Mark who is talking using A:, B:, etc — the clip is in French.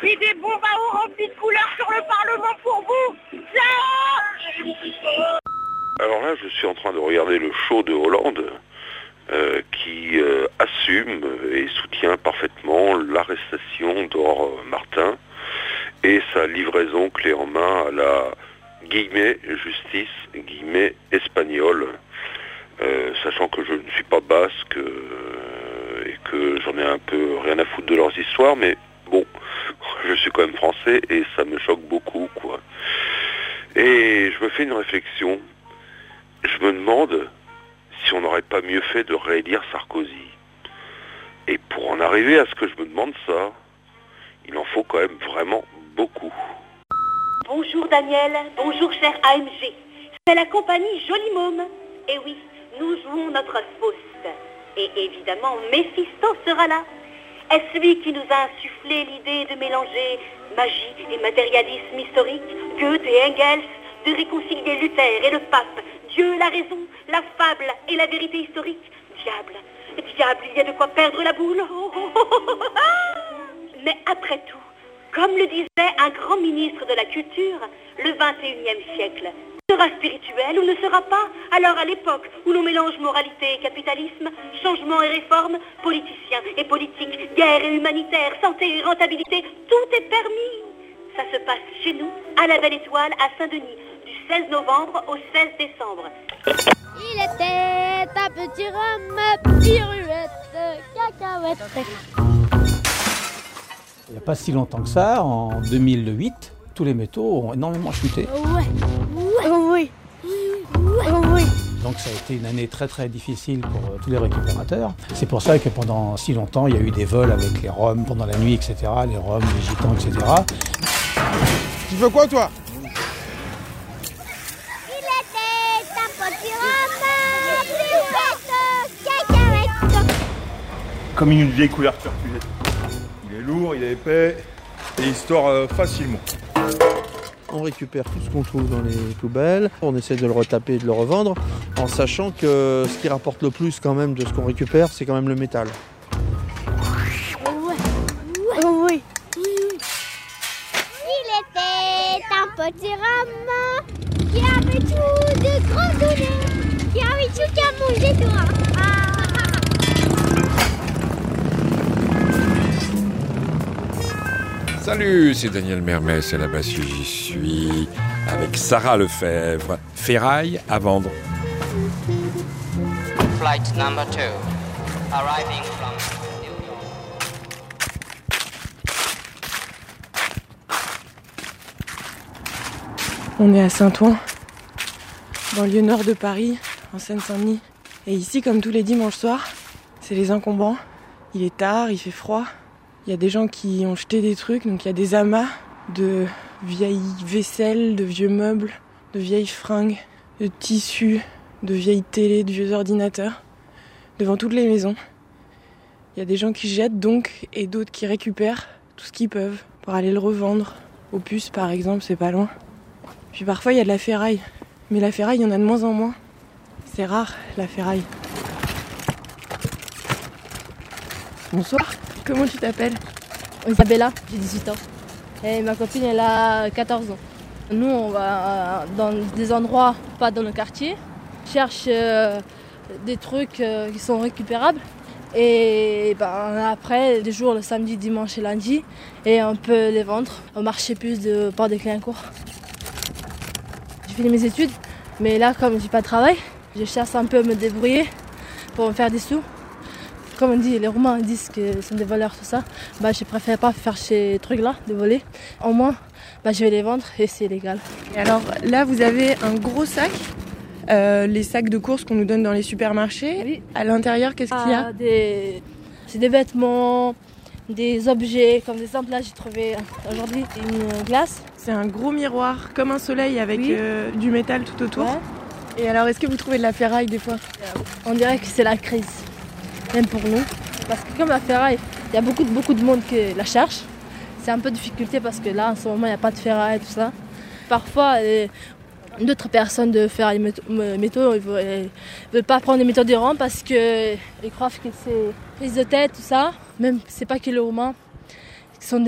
A: puis des bombes à eau remplies de couleurs sur le Parlement pour vous.
B: Alors là, je suis en train de regarder le show de Hollande qui assume et soutient parfaitement l'arrestation d'Or Martin et sa livraison clé en main à la guillemets justice guillemets espagnole, sachant que je ne suis pas basque et que j'en ai un peu rien à foutre de leurs histoires, mais bon, je suis quand même français et ça me choque beaucoup, quoi. Et je me fais une réflexion. Je me demande si on n'aurait pas mieux fait de réélire Sarkozy. Et pour en arriver à ce que je me demande ça, il en faut quand même vraiment beaucoup.
C: Bonjour Daniel, bonjour cher AMG. C'est la compagnie Joli Môme. Et oui, nous jouons notre Faust. Et évidemment, Méphisto sera là. Est-ce celui qui nous a insufflé l'idée de mélanger magie et matérialisme historique, Goethe et Engels, de réconcilier Luther et le pape, Dieu, la raison, la fable et la vérité historique? Diable, diable, il y a de quoi perdre la boule. Mais après tout, comme le disait un grand ministre de la Culture, le 21e siècle sera spirituel ou ne sera pas. Alors à l'époque où l'on mélange moralité et capitalisme, changement et réforme, politiciens et politique, guerre et humanitaire, santé et rentabilité, tout est permis. Ça se passe chez nous, à la Belle Étoile, à Saint-Denis, du 16 novembre au 16 décembre.
D: Il était un petit rhum, pirouette, cacahuète.
E: Il n'y a pas si longtemps que ça, en 2008, tous les métaux ont énormément chuté.
D: Oui.
E: Donc ça a été une année très très difficile pour tous les récupérateurs. C'est pour ça que pendant si longtemps, il y a eu des vols avec les Roms pendant la nuit, etc. Les Roms, les Gitans, etc.
F: Tu veux quoi, toi?
D: Il était un petit rhum, pirouette, cacahuète.
F: Comme une vieille couverture cuvette. Il est lourd, il est épais et il se tord facilement.
G: On récupère tout ce qu'on trouve dans les poubelles, on essaie de le retaper et de le revendre, en sachant que ce qui rapporte le plus quand même de ce qu'on récupère, c'est quand même le métal.
D: Oui. Il était un petit rhum qui avait tout de grands donnés, qui avait tout qu'à manger toi.
H: Salut, c'est Daniel Mermès et là-bas j'y suis avec Sarah Lefebvre. Ferraille à vendre.
I: Flight number 2, arriving from New York.
J: On est à Saint-Ouen, banlieue nord de Paris, en Seine-Saint-Denis. Et ici, comme tous les dimanches soirs, c'est les encombrants. Il est tard, il fait froid. Il y a des gens qui ont jeté des trucs, donc il y a des amas de vieilles vaisselles, de vieux meubles, de vieilles fringues, de tissus, de vieilles télés, de vieux ordinateurs, devant toutes les maisons. Il y a des gens qui jettent donc, et d'autres qui récupèrent tout ce qu'ils peuvent pour aller le revendre. Au Puce par exemple, c'est pas loin. Puis parfois il y a de la ferraille, mais la ferraille il y en a de moins en moins. C'est rare la ferraille. Bonsoir. Comment tu t'appelles?
K: Isabella, j'ai 18 ans. Et ma copine, elle a 14 ans. Nous, on va dans des endroits, pas dans le quartier, cherche des trucs qui sont récupérables. Et après, les jours, le samedi, dimanche et lundi, et on peut les vendre au marché puce de Port des Clignancourt. J'ai fini mes études, mais là, comme j'ai pas de travail, je cherche un peu à me débrouiller pour me faire des sous. Comme on dit, les Roumains disent que sont des voleurs, tout ça. Je préfère pas faire ces trucs-là, de voler. Au moins, je vais les vendre et c'est légal.
J: Et alors là, vous avez un gros sac, les sacs de courses qu'on nous donne dans les supermarchés.
K: Oui.
J: À l'intérieur, qu'est-ce qu'il y a?
K: C'est des vêtements, des objets. Comme exemple, là, j'ai trouvé aujourd'hui une glace.
J: C'est un gros miroir, comme un soleil avec du métal tout autour.
K: Ouais.
J: Et alors, est-ce que vous trouvez de la ferraille des fois?
K: On dirait que c'est la crise. Même pour nous, parce que comme la ferraille, il y a beaucoup de monde qui la cherche. C'est un peu de difficulté parce que là, en ce moment, il n'y a pas de ferraille et tout ça. Parfois, d'autres personnes de ferraille métaux, ils ne veulent pas prendre des métaux de rang parce qu'ils croient que c'est prise de tête, tout ça. Même, c'est pas que les Roumains, qui sont